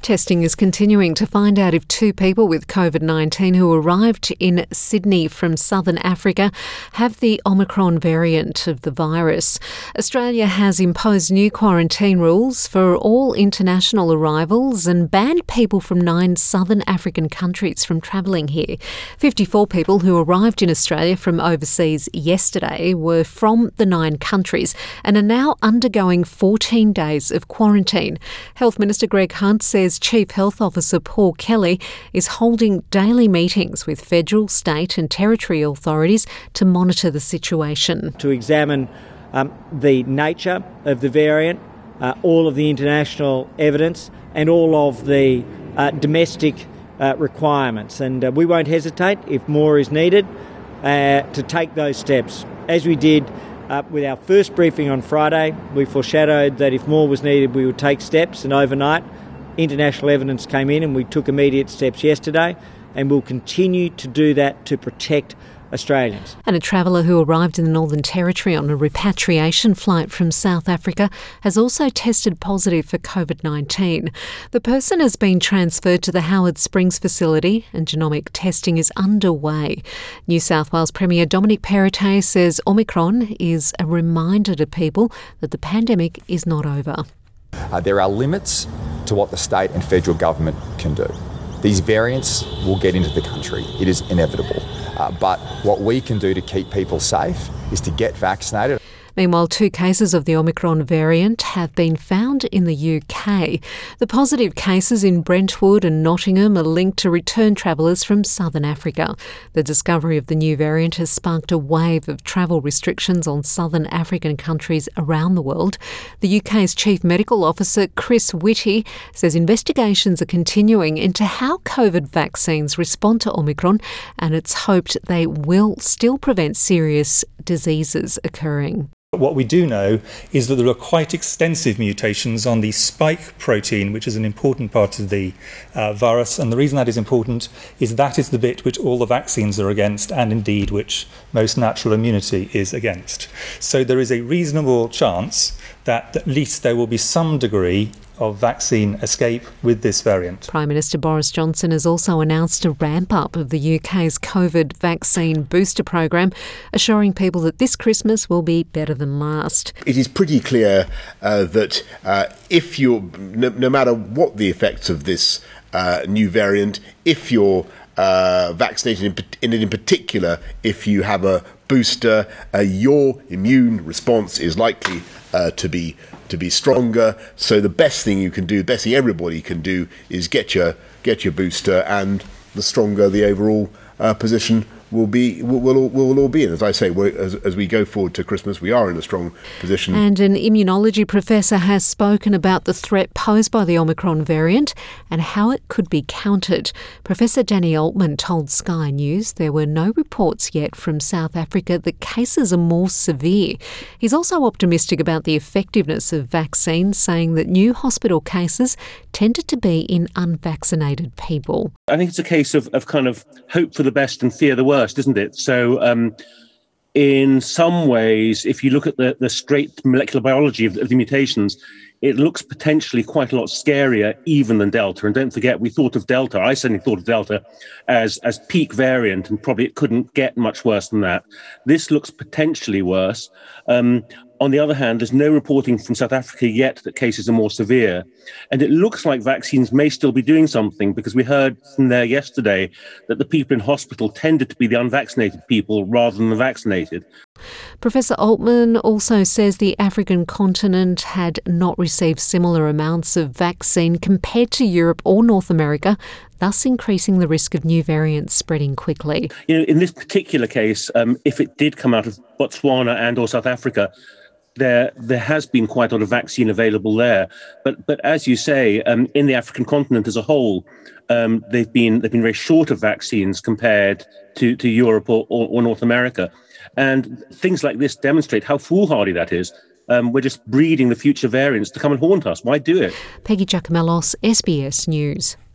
testing is continuing to find out if two people with COVID-19 who arrived in Sydney from southern Africa have the Omicron variant of the virus. Australia has imposed new quarantine rules for all international arrivals and banned people from 9 southern African countries from travelling here. 54 people who arrived in Australia from overseas yesterday were from the 9 countries and are now undergoing 14 days of quarantine. Health Minister Greg Hunt says Chief Health Officer Paul Kelly is holding daily meetings with federal, state and territory authorities to monitor the situation. To examine the nature of the variant, all of the international evidence and all of the domestic requirements. And we won't hesitate, if more is needed, to take those steps. As we did with our first briefing on Friday, we foreshadowed that if more was needed, we would take steps, and overnight international evidence came in and we took immediate steps yesterday, and we'll continue to do that to protect Australians. And a traveller who arrived in the Northern Territory on a repatriation flight from South Africa has also tested positive for COVID-19. The person has been transferred to the Howard Springs facility and genomic testing is underway. New South Wales Premier Dominic Perrottet says Omicron is a reminder to people that the pandemic is not over. There are limits to what the state and federal government can do. These variants will get into the country. It is inevitable. But what we can do to keep people safe is to get vaccinated. Meanwhile, 2 cases of the Omicron variant have been found in the UK. The positive cases in Brentwood and Nottingham are linked to return travellers from southern Africa. The discovery of the new variant has sparked a wave of travel restrictions on southern African countries around the world. The UK's Chief Medical Officer, Chris Whitty, says investigations are continuing into how COVID vaccines respond to Omicron, and it's hoped they will still prevent serious diseases occurring. What we do know is that there are quite extensive mutations on the spike protein, which is an important part of the virus. And the reason that is important is that is the bit which all the vaccines are against, and indeed which most natural immunity is against. So there is a reasonable chance that at least there will be some degree of vaccine escape with this variant. Prime Minister Boris Johnson has also announced a ramp-up of the UK's COVID vaccine booster program, assuring people that this Christmas will be better than last. It is pretty clear that if you're, no matter what the effects of this new variant, if you're vaccinated in particular, if you have a booster, your immune response is likely to be stronger. So the best thing you can do, the best thing everybody can do, is get your booster, and the stronger the overall position will all be in. As I say, as we go forward to Christmas, we are in a strong position. And an immunology professor has spoken about the threat posed by the Omicron variant and how it could be countered. Professor Danny Altman told Sky News there were no reports yet from South Africa that cases are more severe. He's also optimistic about the effectiveness of vaccines, saying that new hospital cases tended to be in unvaccinated people. I think it's a case of kind of hope for the best and fear the worst, isn't it? So in some ways, if you look at the straight molecular biology of the mutations, it looks potentially quite a lot scarier even than Delta. And don't forget, we thought of Delta, I certainly thought of Delta as peak variant, and probably it couldn't get much worse than that. This looks potentially worse. On the other hand, there's no reporting from South Africa yet that cases are more severe. And it looks like vaccines may still be doing something, because we heard from there yesterday that the people in hospital tended to be the unvaccinated people rather than the vaccinated. Professor Altman also says the African continent had not received similar amounts of vaccine compared to Europe or North America, thus increasing the risk of new variants spreading quickly. In this particular case, if it did come out of Botswana and or South Africa, there has been quite a lot of vaccine available there. But as you say, in the African continent as a whole, they've been very short of vaccines compared to Europe or North America. And things like this demonstrate how foolhardy that is. We're just breeding the future variants to come and haunt us. Why do it? Peggy Giacomellos, SBS News.